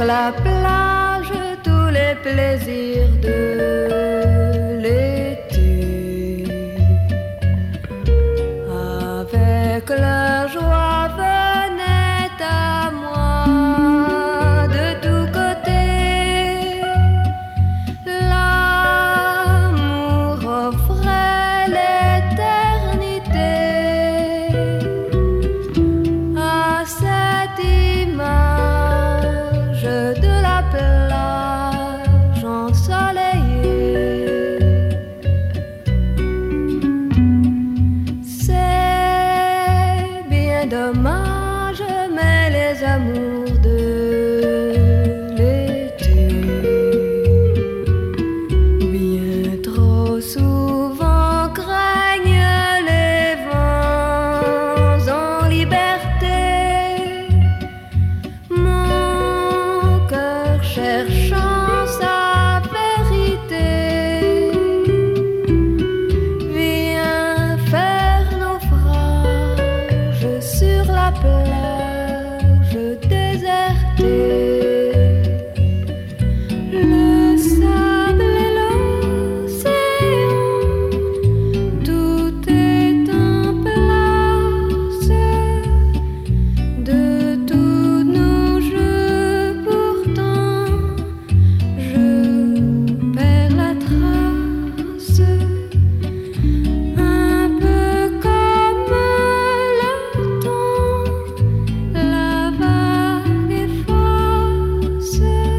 la plage tous les plaisirs de l'été. Avec leur joie venait à moi de tous côtés. L'amour offrait l'éternité à cette image de la plage ensoleillée. C'est bien dommage, mais les amours de l'été bien trop souvent craignent les vents en liberté. Mon cœur cherchant sa vérité vient faire naufrage sur la plage désertée. Le sable et l'océan, tout est en place. De tous nos jeux, pourtant, je perds la trace. Un peu comme le temps, la vague efface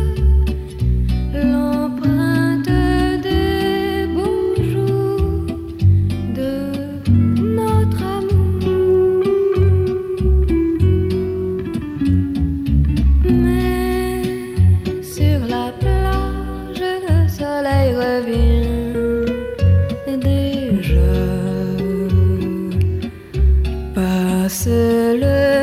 l'empreinte des beaux jours de notre amour. Mais sur la plage, le soleil revient déjà. Passe le